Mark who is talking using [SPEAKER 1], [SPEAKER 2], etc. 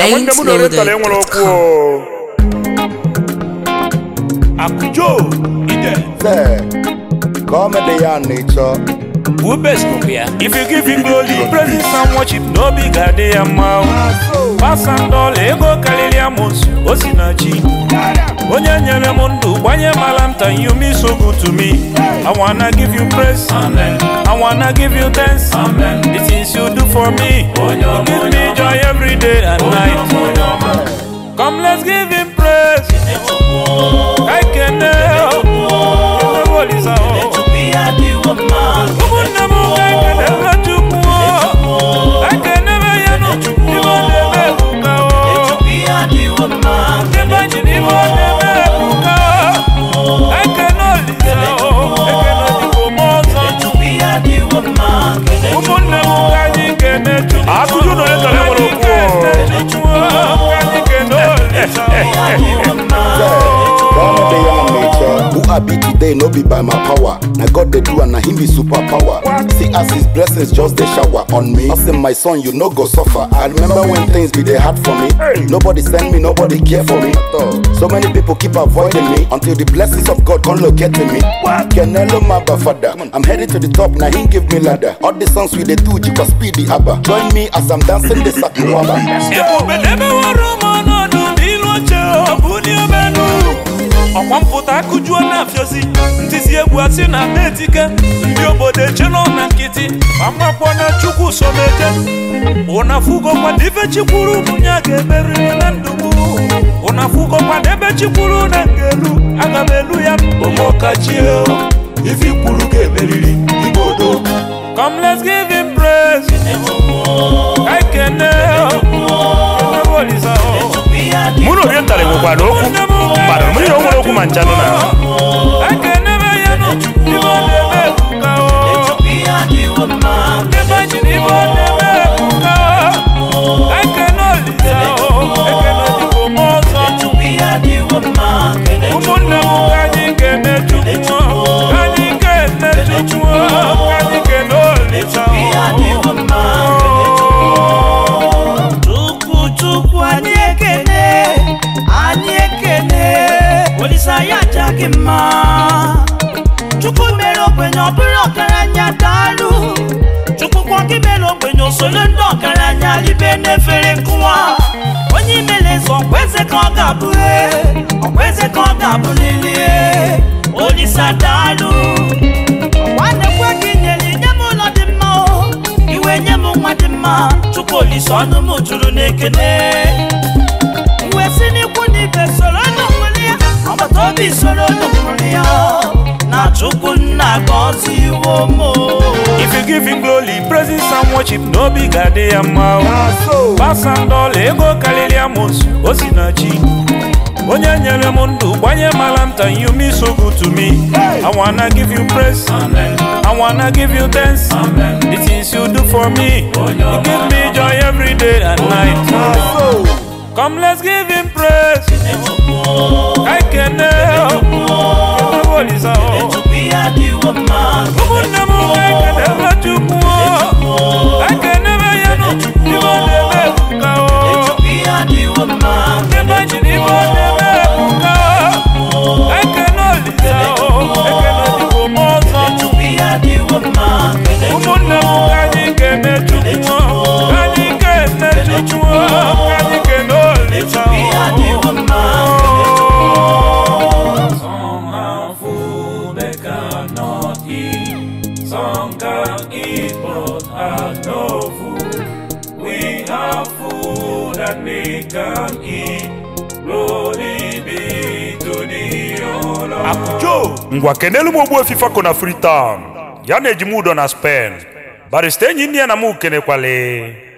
[SPEAKER 1] saintsloaded.com.
[SPEAKER 2] Akujo,
[SPEAKER 3] comedy and nature.
[SPEAKER 2] who best compare? If you give him glory, praise and worship, no bigger day a mouth. Pass and all, ego kaliliamus, osinachi. Onyanyele mundu, wanye malanta, you me so good to me. I wanna give you praise, amen. I wanna give you thanks, amen. The things you do for me, you give me joy every day and night. Come, let's give him praise. I can help. What is all?
[SPEAKER 3] Who I be today, no be by my power. Now God they do and now him be superpower. See as his blessings just they shower on me. I say my son, you no go suffer. I remember when things be they hard for me. Nobody send me, nobody care for me. So many people keep avoiding me until the blessings of God come locating me. Kenelo Maba father, I'm headed to the top, now he give me ladder. All the songs we they do, you can speed the abba. Join me as I'm dancing the sakuwaba.
[SPEAKER 2] Okwamputa kujua na fiosi ntisi egwu ati na metike ndi obode chelo na nkiti amapwa na chukwu someje unafugo kwa dive chikwuru munyage eberi na ndugu unafugo kwa debe chikwuru na ngelu agabelu ya omoka chio ifi kwuru ke eberiri ibodo. Come, let's give him praise. I can help.
[SPEAKER 1] Muno orientale kwa doku. Bado muri yo ku manchano na.
[SPEAKER 2] I can never hear no. You want to go. I can only tell. I cannot go more. To be a new man. Umuna mukani kene chumo. Kani kene chumo. Kani kene only tell. To be a new man. Tuku anyekene. Anyekene. Olisaya jakima. Chuku melo kwenyo buro karanya dalu. Chuku kwa kimelo kwenyo solondo karanya libene fere kuwa. Onyi melezo kweze kongabue. Kweze kongabulilie. Olisa dalu. Wane kwa kinyeli nyemu lodima. Iwe nyemu mwadima. Chuku olisonu muturu nekene. Iwe sini kuni besolo numulia. Abatobi solo numulia. Na chuku na gozi womo. If you give him glory, praises and worship, no bigger day a mouth. Pass and all, ego kaliliamus, osinachi. Onyanyele mundu, wanye malanta, you me so good to me. I wanna give you praise, amen. I wanna give you thanks, amen. The things you do for me, you give me joy every day and night. Come, let's give him praise. I can help. What is all? To be a new man. I can never hear no. You want to be a new man. I can only tell. I cannot go more. To be a new man. Some can eat but have no food. We have food that they can eat. Glory be to the Lord.
[SPEAKER 1] Akujo, ngwa kenelu mobwe FIFA kona Freetown. Yane jimudo na Spain. Bari stenyi ni na mu kene kwale.